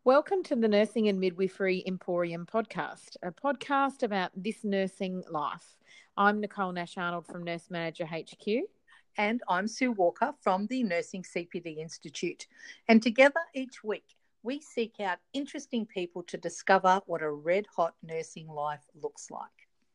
Welcome to the Nursing and Midwifery Emporium podcast, a podcast about this nursing life. I'm Nicole Nash-Arnold from Nurse Manager HQ. And I'm Sue Walker from the Nursing CPD Institute. And together each week, we seek out interesting people to discover what a red-hot nursing life looks like.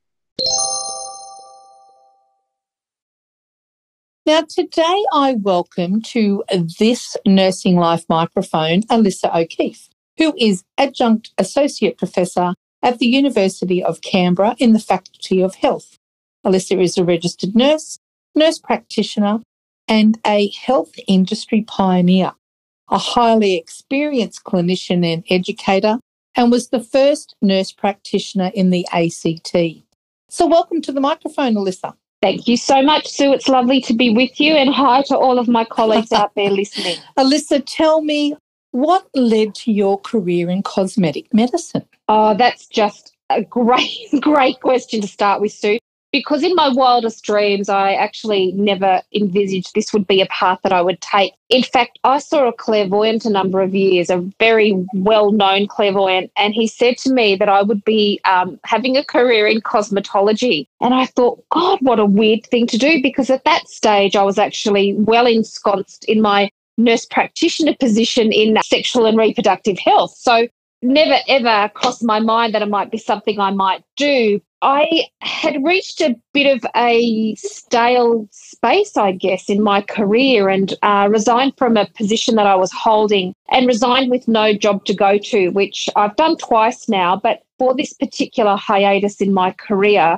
Now, today I welcome to this Nursing Life microphone Alyssa O'Keefe, who is Adjunct Associate Professor at the University of Canberra in the Faculty of Health. Alyssa is a registered nurse, nurse practitioner, and a health industry pioneer, a highly experienced clinician and educator, and was the first nurse practitioner in the ACT. So welcome to the microphone, Alyssa. Thank you so much, Sue. It's lovely to be with you, and hi to all of my colleagues out there listening. Alyssa, tell me, what led to your career in cosmetic medicine? Oh, that's just a great question to start with, Sue. Because in my wildest dreams, I actually never envisaged this would be a path that I would take. In fact, I saw a clairvoyant a number of years, a very well-known clairvoyant, and he said to me that I would be having a career in cosmetology. And I thought, God, what a weird thing to do, because at that stage I was actually well ensconced in my nurse practitioner position in sexual and reproductive health. So never ever crossed my mind that it might be something I might do. I had reached a bit of a stale space, I guess, in my career, and resigned from a position that I was holding and resigned with no job to go to, which I've done twice now. But for this particular hiatus in my career,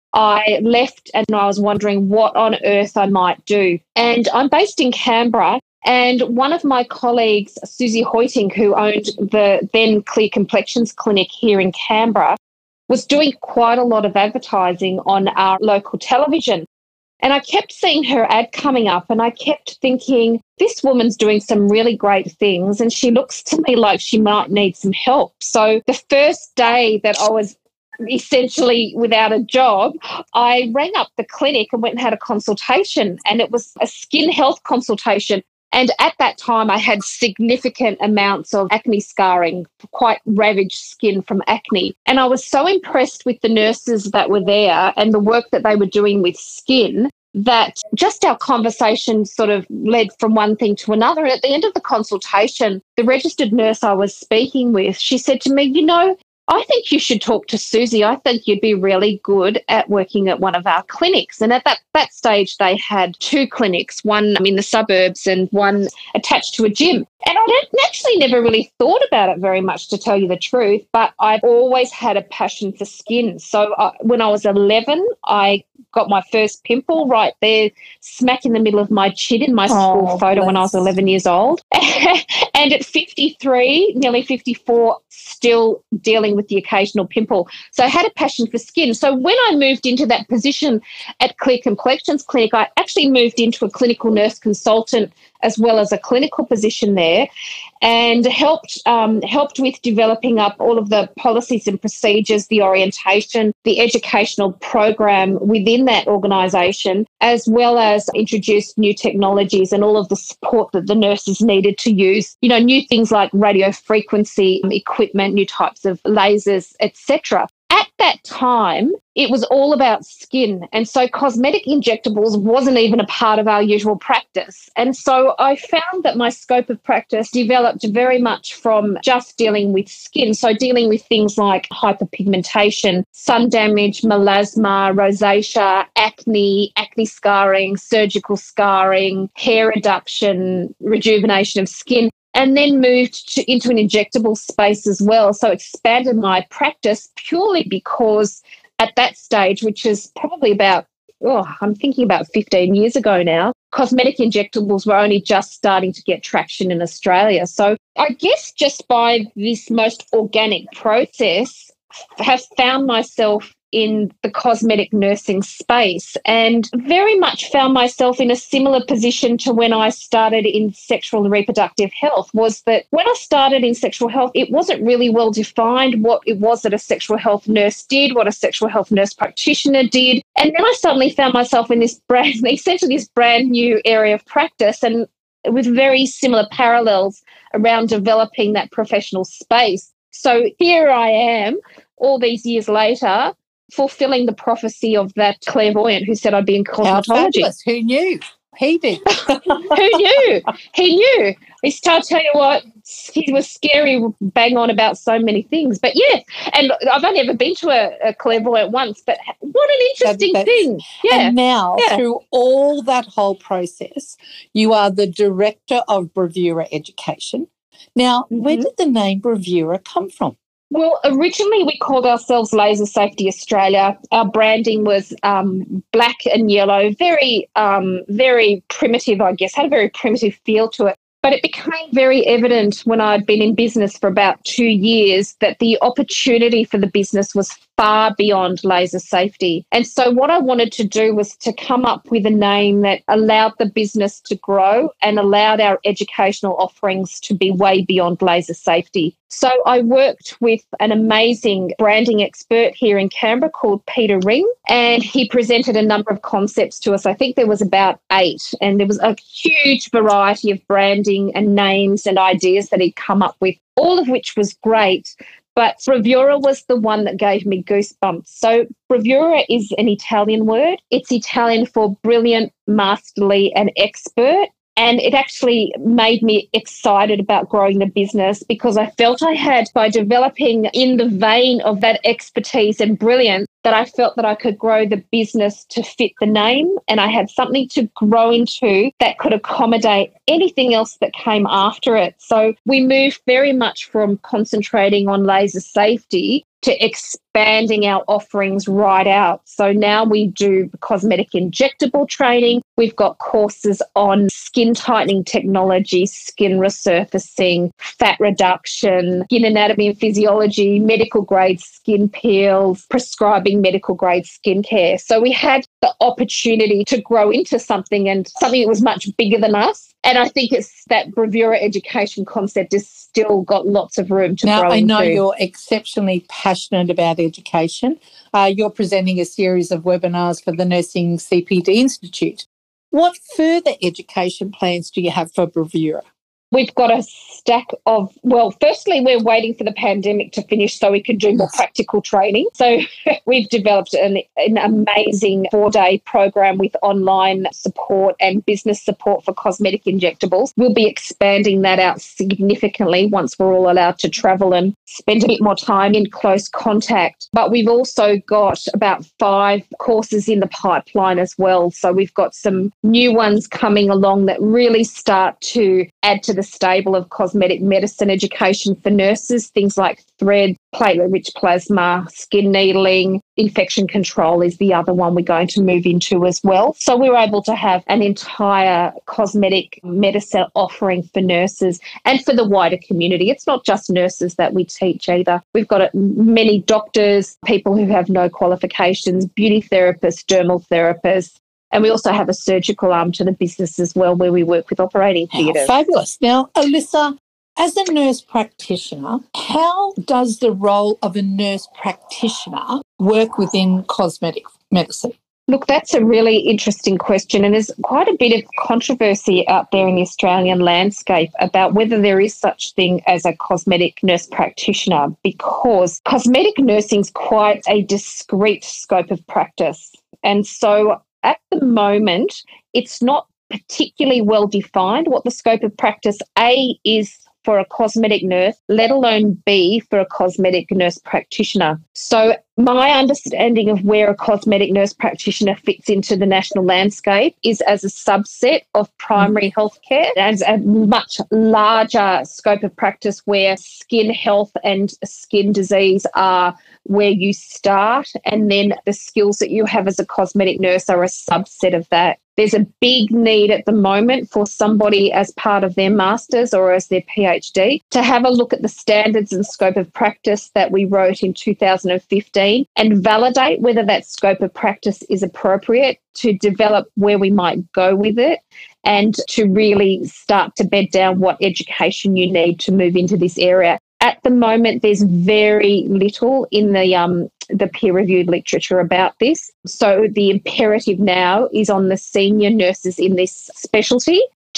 I left and I was wondering what on earth I might do. And I'm based in Canberra. And one of my colleagues, Susie Hoiting, who owned the then Clear Complexions Clinic here in Canberra, was doing quite a lot of advertising on our local television. And I kept seeing her ad coming up, and I kept thinking, this woman's doing some really great things, and she looks to me like she might need some help. So the first day that I was essentially without a job, I rang up the clinic and went and had a consultation, and it was a skin health consultation. And at that time, I had significant amounts of acne scarring, quite ravaged skin from acne. And I was so impressed with the nurses that were there and the work that they were doing with skin that just our conversation sort of led from one thing to another. And at the end of the consultation, the registered nurse I was speaking with, she said to me, I think you should talk to Susie. I think you'd be really good at working at one of our clinics. And at that stage, they had two clinics, one in the suburbs and one attached to a gym. And I actually never really thought about it very much, to tell you the truth, but I've always had a passion for skin. So when I was 11, I got my first pimple right there, smack in the middle of my chin in my school photo when I was 11 years old. And at 53, nearly 54, still dealing with the occasional pimple. So I had a passion for skin. So when I moved into that position at Clear Complexions Clinic, I actually moved into a clinical nurse consultant as well as a clinical position there, and helped with developing up all of the policies and procedures, the orientation, the educational program within that organisation, as well as introduced new technologies and all of the support that the nurses needed to use, new things like radio frequency equipment, new types of lasers, etc. At that time, it was all about skin. And so cosmetic injectables wasn't even a part of our usual practice. And so I found that my scope of practice developed very much from just dealing with skin. So dealing with things like hyperpigmentation, sun damage, melasma, rosacea, acne scarring, surgical scarring, hair reduction, rejuvenation of skin. And then moved into an injectable space as well. So expanded my practice purely because at that stage, which is probably about, I'm thinking about 15 years ago now, cosmetic injectables were only just starting to get traction in Australia. So I guess just by this most organic process, have found myself in the cosmetic nursing space, and very much found myself in a similar position to when I started in sexual and reproductive health. Was that when I started in sexual health, it wasn't really well defined what it was that a sexual health nurse did, what a sexual health nurse practitioner did. And then I suddenly found myself in this brand new area of practice, and with very similar parallels around developing that professional space. So here I am, all these years later, fulfilling the prophecy of that clairvoyant who said I'd be in cosmetology. How fabulous. Who knew? He did. Who knew? He knew. I'll tell you what, he was scary, bang on about so many things. But yeah, and I've only ever been to a clairvoyant once, but what an interesting thing. Yeah. And now, through all that whole process, you are the director of Bravura Education. Now, where did the name Bravura come from? Well, originally we called ourselves Laser Safety Australia. Our branding was black and yellow, very primitive, I guess, had a very primitive feel to it. But it became very evident when I'd been in business for about 2 years that the opportunity for the business was far beyond laser safety. And so what I wanted to do was to come up with a name that allowed the business to grow and allowed our educational offerings to be way beyond laser safety. So I worked with an amazing branding expert here in Canberra called Peter Ring, and he presented a number of concepts to us. I think there was about 8, and there was a huge variety of branding and names and ideas that he'd come up with, all of which was great. But bravura was the one that gave me goosebumps. So bravura is an Italian word. It's Italian for brilliant, masterly and expert. And it actually made me excited about growing the business because I felt I had, by developing in the vein of that expertise and brilliance, that I felt that I could grow the business to fit the name, and I had something to grow into that could accommodate anything else that came after it. So we moved very much from concentrating on laser safety to expanding our offerings right out. So now we do cosmetic injectable training. We've got courses on skin tightening technology, skin resurfacing, fat reduction, skin anatomy and physiology, medical grade skin peels, prescribing medical grade skincare. So we had the opportunity to grow into something, and something that was much bigger than us. And I think it's that bravura education concept has still got lots of room to grow into. Now, I know you're exceptionally passionate about education. You're presenting a series of webinars for the Nursing CPD Institute. What further education plans do you have for Bravura? We've got a stack of, well, firstly, we're waiting for the pandemic to finish so we can do more practical training. So we've developed an amazing 4-day program with online support and business support for cosmetic injectables. We'll be expanding that out significantly once we're all allowed to travel and spend a bit more time in close contact. But we've also got about 5 courses in the pipeline as well. So we've got some new ones coming along that really start to add to the stable of cosmetic medicine education for nurses, things like thread, platelet-rich plasma, skin needling, infection control is the other one we're going to move into as well. So we're able to have an entire cosmetic medicine offering for nurses and for the wider community. It's not just nurses that we teach either. We've got many doctors, people who have no qualifications, beauty therapists, dermal therapists. And we also have a surgical arm to the business as well, where we work with operating theatres. Fabulous. Now, Alyssa, as a nurse practitioner, how does the role of a nurse practitioner work within cosmetic medicine? Look, that's a really interesting question, and there's quite a bit of controversy out there in the Australian landscape about whether there is such thing as a cosmetic nurse practitioner, because cosmetic nursing is quite a discrete scope of practice. And so at the moment, it's not particularly well defined what the scope of practice A is for a cosmetic nurse, let alone B for a cosmetic nurse practitioner. So my understanding of where a cosmetic nurse practitioner fits into the national landscape is as a subset of primary healthcare, as a much larger scope of practice where skin health and skin disease are where you start, and then the skills that you have as a cosmetic nurse are a subset of that. There's a big need at the moment for somebody as part of their master's or as their PhD to have a look at the standards and scope of practice that we wrote in 2015 and validate whether that scope of practice is appropriate to develop where we might go with it, and to really start to bed down what education you need to move into this area. At the moment, there's very little in the peer-reviewed literature about this. So the imperative now is on the senior nurses in this specialty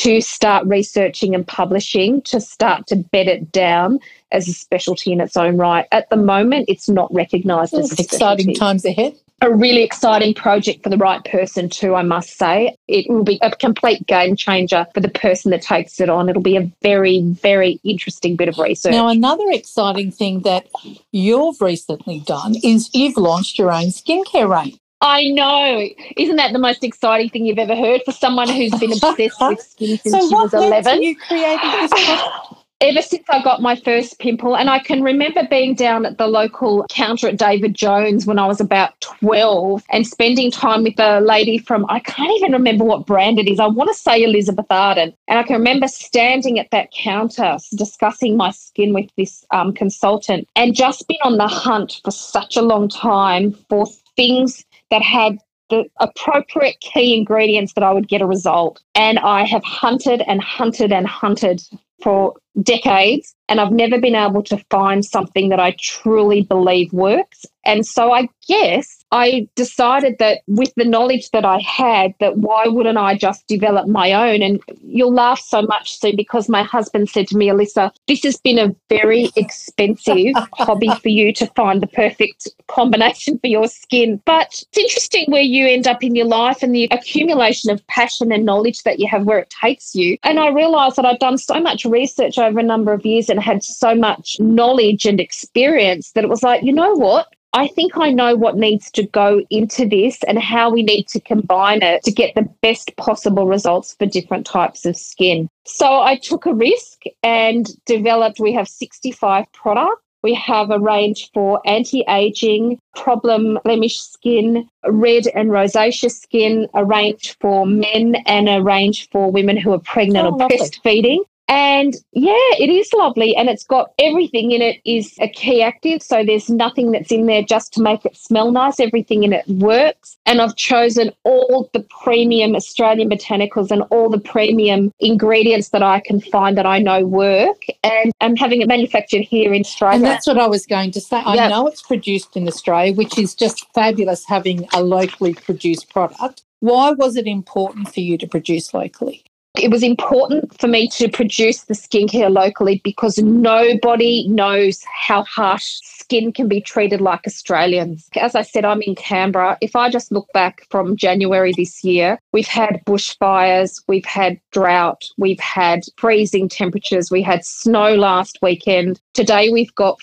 to start researching and publishing, to start to bed it down as a specialty in its own right. At the moment, it's not recognised as a specialty. Exciting times ahead. A really exciting project for the right person too, I must say. It will be a complete game changer for the person that takes it on. It'll be a very, very interesting bit of research. Now, another exciting thing that you've recently done is you've launched your own skincare range. I know. Isn't that the most exciting thing you've ever heard for someone who's been obsessed with skin since she was 11? So you created this product? Ever since I got my first pimple, and I can remember being down at the local counter at David Jones when I was about 12 and spending time with a lady from, I can't even remember what brand it is. I want to say Elizabeth Arden. And I can remember standing at that counter discussing my skin with this consultant and just been on the hunt for such a long time for things that had the appropriate key ingredients that I would get a result. And I have hunted and hunted and hunted for decades, and I've never been able to find something that I truly believe works. And so I guess I decided that with the knowledge that I had, that why wouldn't I just develop my own? And you'll laugh so much, Sue, because my husband said to me, Alyssa, this has been a very expensive hobby for you to find the perfect combination for your skin. But it's interesting where you end up in your life and the accumulation of passion and knowledge that you have, where it takes you. And I realised that I'd done so much research over a number of years and had so much knowledge and experience that it was like, you know what? I think I know what needs to go into this and how we need to combine it to get the best possible results for different types of skin. So I took a risk and developed, we have 65 products. We have a range for anti-aging, problem blemish skin, red and rosacea skin, a range for men and a range for women who are pregnant or breastfeeding. And yeah, it is lovely, and it's got everything in it is a key active, so there's nothing that's in there just to make it smell nice. Everything in it works, and I've chosen all the premium Australian botanicals and all the premium ingredients that I can find that I know work, and I'm having it manufactured here in Australia. And that's what I was going to say. I know it's produced in Australia, which is just fabulous having a locally produced product. Why was it important for you to produce locally? It was important for me to produce the skincare locally because nobody knows how harsh skin can be treated like Australians. As I said, I'm in Canberra. If I just look back from January this year, we've had bushfires, we've had drought, we've had freezing temperatures, we had snow last weekend. Today we've got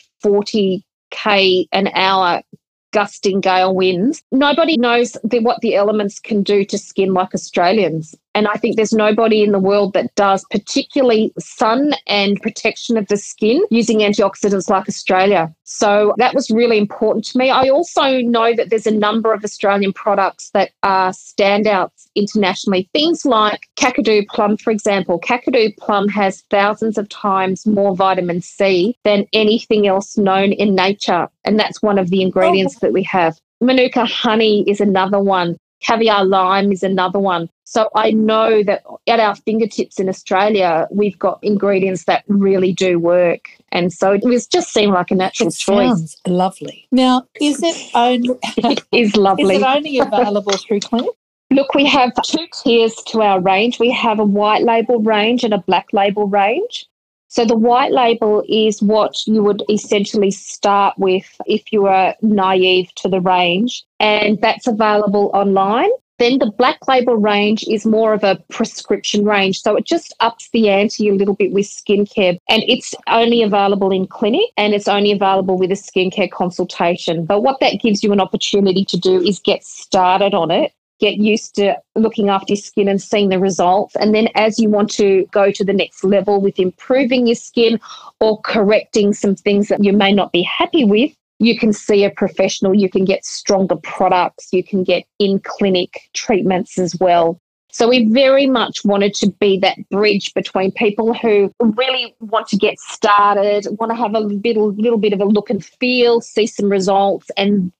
40k an hour gusting gale winds. Nobody knows what the elements can do to skin like Australians. And I think there's nobody in the world that does, particularly sun and protection of the skin using antioxidants like Australia. So that was really important to me. I also know that there's a number of Australian products that are standouts internationally. Things like Kakadu plum, for example. Kakadu plum has thousands of times more vitamin C than anything else known in nature. And that's one of the ingredients that we have. Manuka honey is another one. Caviar lime is another one. So I know that at our fingertips in Australia, we've got ingredients that really do work. And so it was just seemed like a natural choice. Sounds lovely. Now, is it only it is lovely. Is it only available through clinic? Look, we have two tiers to our range. We have a white label range and a black label range. So the white label is what you would essentially start with if you were naive to the range, and that's available online. Then the black label range is more of a prescription range. So it just ups the ante a little bit with skincare, and it's only available in clinic and it's only available with a skincare consultation. But what that gives you an opportunity to do is get started on it, get used to looking after your skin and seeing the results. And then as you want to go to the next level with improving your skin or correcting some things that you may not be happy with, you can see a professional, you can get stronger products, you can get in-clinic treatments as well. So we very much wanted to be that bridge between people who really want to get started, want to have a little bit of a look and feel, see some results, and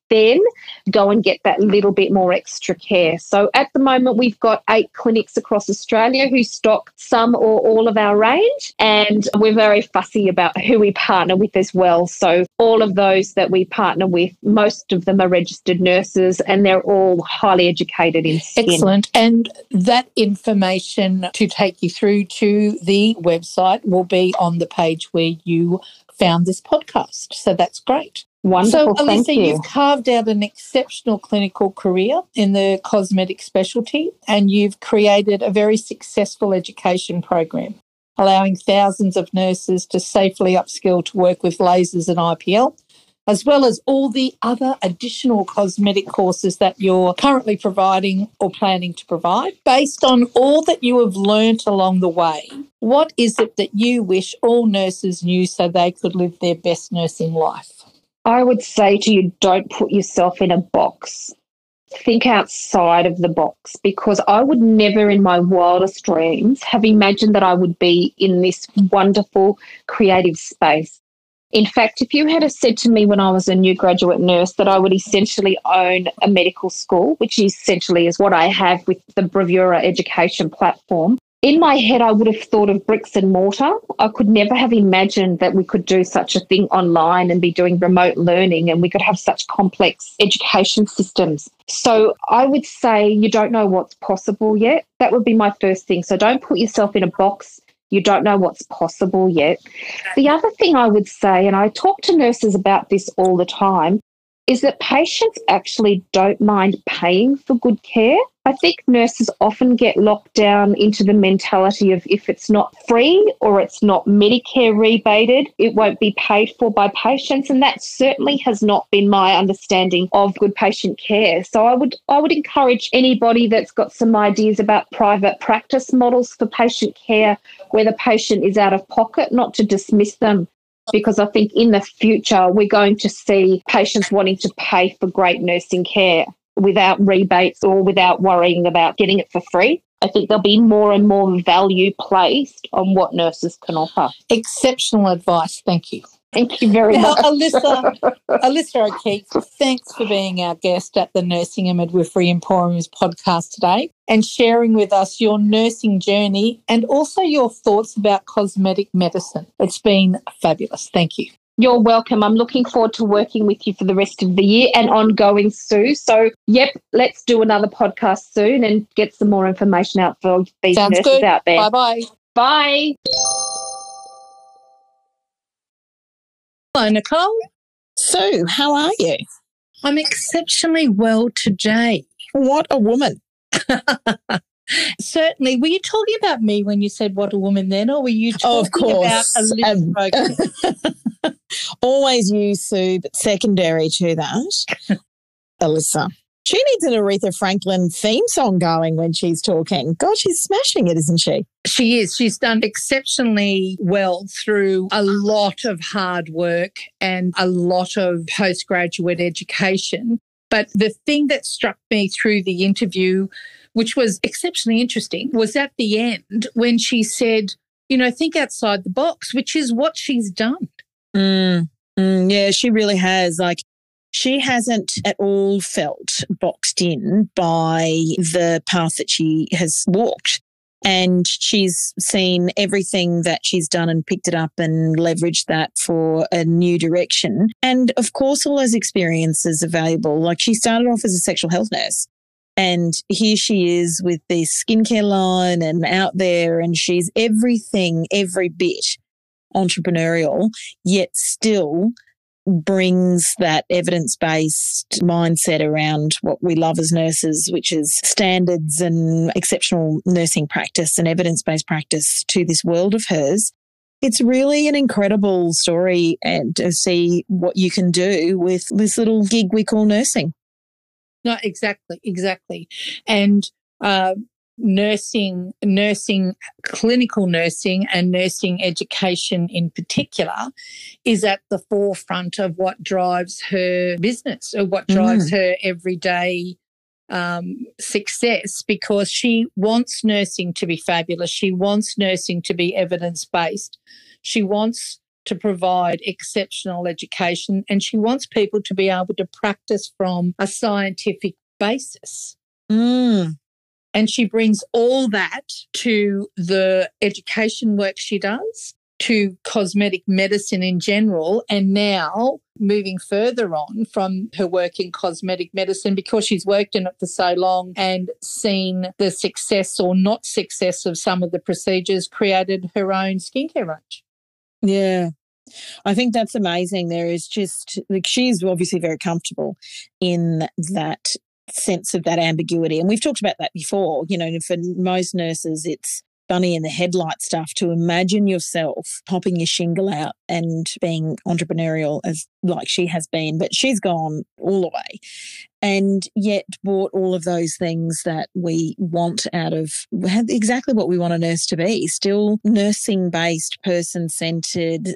then go and get that little bit more extra care. So at the moment, we've got 8 clinics across Australia who stock some or all of our range, and we're very fussy about who we partner with as well. So all of those that we partner with, most of them are registered nurses, and they're all highly educated in skin. Excellent. And that information to take you through to the website will be on the page where you found this podcast. So that's great. Wonderful, so, thank Alyssa, you. You've carved out an exceptional clinical career in the cosmetic specialty, and you've created a very successful education program, allowing thousands of nurses to safely upskill to work with lasers and IPL, as well as all the other additional cosmetic courses that you're currently providing or planning to provide. Based on all that you have learnt along the way, what is it that you wish all nurses knew so they could live their best nursing life? I would say to you, don't put yourself in a box. Think outside of the box, because I would never in my wildest dreams have imagined that I would be in this wonderful creative space. In fact, if you had said to me when I was a new graduate nurse that I would essentially own a medical school, which essentially is what I have with the Bravura education platform, in my head, I would have thought of bricks and mortar. I could never have imagined that we could do such a thing online and be doing remote learning, and we could have such complex education systems. So I would say you don't know what's possible yet. That would be my first thing. So don't put yourself in a box. You don't know what's possible yet. The other thing I would say, and I talk to nurses about this all the time, is that patients actually don't mind paying for good care. I think nurses often get locked down into the mentality of if it's not free or it's not Medicare rebated, it won't be paid for by patients. And that certainly has not been my understanding of good patient care. So I would encourage anybody that's got some ideas about private practice models for patient care where the patient is out of pocket, not to dismiss them, because I think in the future we're going to see patients wanting to pay for great nursing care without rebates or without worrying about getting it for free. I think there'll be more and more value placed on what nurses can offer. Exceptional advice. Thank you. Thank you very much. Alyssa O'Keefe, thanks for being our guest at the Nursing and Midwifery Emporium's podcast today and sharing with us your nursing journey and also your thoughts about cosmetic medicine. It's been fabulous. Thank you. You're welcome. I'm looking forward to working with you for the rest of the year and ongoing, Sue. So, yep, let's do another podcast soon and get some more information out for these Sounds nurses good. out there. Bye-bye. Bye. Hello, Nicole. Sue, how are you? I'm exceptionally well today. What a woman. Certainly. Were you talking about me when you said what a woman then, or were you talking about Alyssa? Always you, Sue, but secondary to that, Alyssa. She needs an Aretha Franklin theme song going when she's talking. God, she's smashing it, isn't she? She is. She's done exceptionally well through a lot of hard work and a lot of postgraduate education. But the thing that struck me through the interview, which was exceptionally interesting, was at the end when she said, think outside the box, which is what she's done. Yeah, she really has. She hasn't at all felt boxed in by the path that she has walked. And she's seen everything that she's done and picked it up and leveraged that for a new direction. And of course, all those experiences are valuable. She started off as a sexual health nurse. And here she is with this skincare line and out there, and she's everything, every bit entrepreneurial, yet still brings that evidence-based mindset around what we love as nurses, which is standards and exceptional nursing practice and evidence-based practice to this world of hers. It's really an incredible story, and to see what you can do with this little gig we call nursing. No, exactly. And nursing, clinical nursing and nursing education in particular is at the forefront of what drives her business or what drives her everyday success, because she wants nursing to be fabulous. She wants nursing to be evidence-based. She wants to provide exceptional education, and she wants people to be able to practice from a scientific basis. Mm. And she brings all that to the education work she does, to cosmetic medicine in general, and now moving further on from her work in cosmetic medicine, because she's worked in it for so long and seen the success or not success of some of the procedures, created her own skincare range. Yeah. I think that's amazing. There is just, like, she's obviously very comfortable in that sense of that ambiguity. And we've talked about that before. You know, for most nurses, it's bunny in the headlight stuff to imagine yourself popping your shingle out and being entrepreneurial as like she has been, but she's gone all the way and yet brought all of those things that we want out of exactly what we want a nurse to be, still nursing-based, person-centred,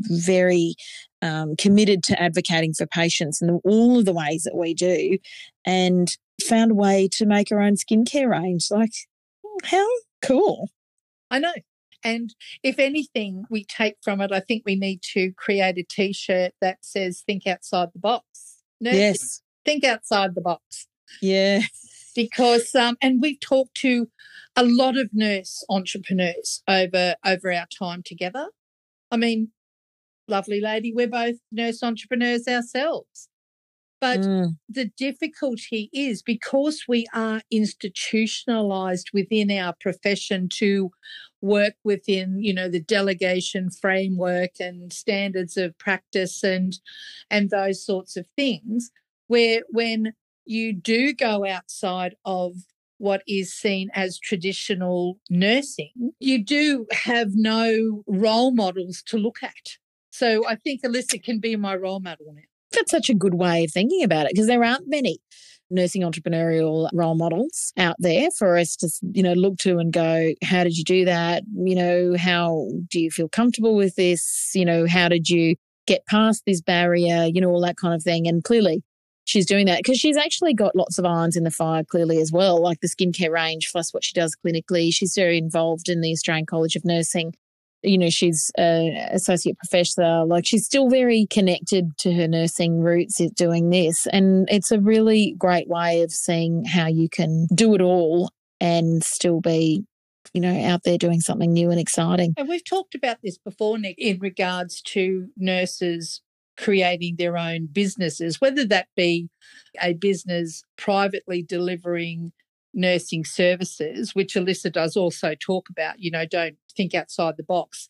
very committed to advocating for patients in all of the ways that we do, and found a way to make her own skincare range. Like, how cool. I know. And if anything we take from it, I think we need to create a T-shirt that says, think outside the box. Nurses, yes. Think outside the box. Yeah. Because, and we've talked to a lot of nurse entrepreneurs over our time together. I mean, lovely lady, we're both nurse entrepreneurs ourselves. But the difficulty is, because we are institutionalised within our profession to work within, you know, the delegation framework and standards of practice and those sorts of things, where when you do go outside of what is seen as traditional nursing, you do have no role models to look at. So I think Alyssa can be my role model now. That's such a good way of thinking about it, because there aren't many nursing entrepreneurial role models out there for us to, you know, look to and go, how did you do that? You know, how do you feel comfortable with this? You know, how did you get past this barrier? You know, all that kind of thing. And clearly she's doing that because she's actually got lots of irons in the fire clearly as well, like the skincare range plus what she does clinically. She's very involved in the Australian College of Nursing. You know, she's an associate professor. Like, she's still very connected to her nursing roots doing this. And it's a really great way of seeing how you can do it all and still be, you know, out there doing something new and exciting. And we've talked about this before, Nick, in regards to nurses creating their own businesses, whether that be a business privately delivering nursing services, which Alyssa does also talk about, you know, don't think outside the box.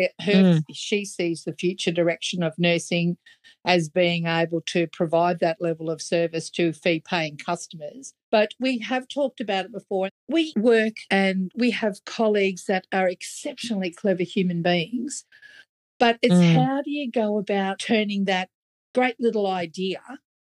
She sees the future direction of nursing as being able to provide that level of service to fee-paying customers. But we have talked about it before. We work and we have colleagues that are exceptionally clever human beings, but it's how do you go about turning that great little idea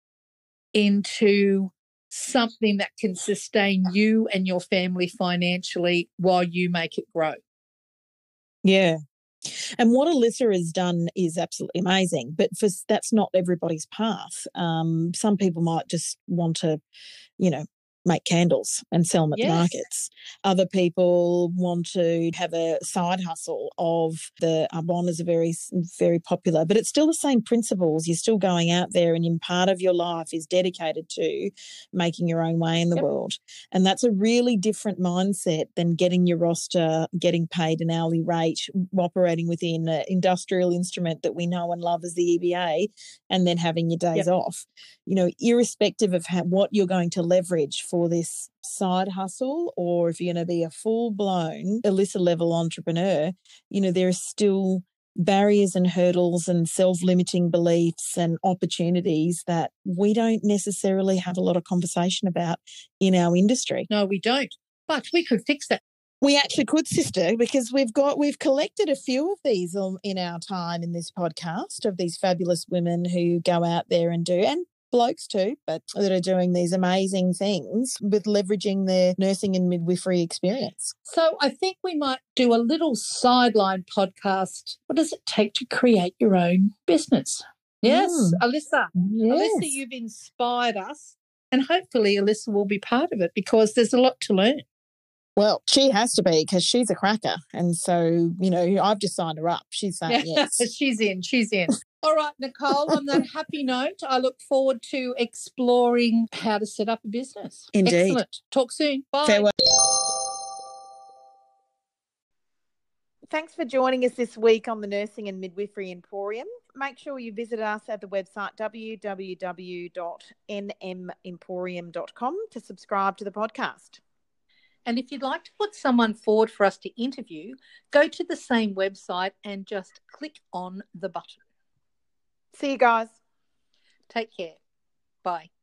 into something that can sustain you and your family financially while you make it grow. Yeah. And what Alyssa has done is absolutely amazing, but that's not everybody's path. Some people might just want to, you know, make candles and sell them at the markets. Other people want to have a side hustle of the Arbonnes are very, very popular, but it's still the same principles. You're still going out there and in part of your life is dedicated to making your own way in the world. And that's a really different mindset than getting your roster, getting paid an hourly rate, operating within an industrial instrument that we know and love as the EBA, and then having your days off. You know, irrespective of what you're going to leverage for this side hustle, or if you're going to be a full-blown Alyssa level entrepreneur, you know, there are still barriers and hurdles and self-limiting beliefs and opportunities that we don't necessarily have a lot of conversation about in our industry. No, we don't. But we could fix that. We actually could, sister, because we've collected a few of these in our time in this podcast, of these fabulous women who go out there and do, and blokes too, but that are doing these amazing things with leveraging their nursing and midwifery experience. So I think we might do a little sideline podcast. What does it take to create your own business? Yes, Alyssa. Yes. Alyssa, you've inspired us, and hopefully Alyssa will be part of it, because there's a lot to learn. Well, she has to be because she's a cracker. And so, I've just signed her up. She's saying yes. She's in. All right, Nicole, on that happy note, I look forward to exploring how to set up a business. Indeed. Excellent. Talk soon. Bye. Farewell. Thanks for joining us this week on the Nursing and Midwifery Emporium. Make sure you visit us at the website www.nmemporium.com to subscribe to the podcast. And if you'd like to put someone forward for us to interview, go to the same website and just click on the button. See you guys. Take care. Bye.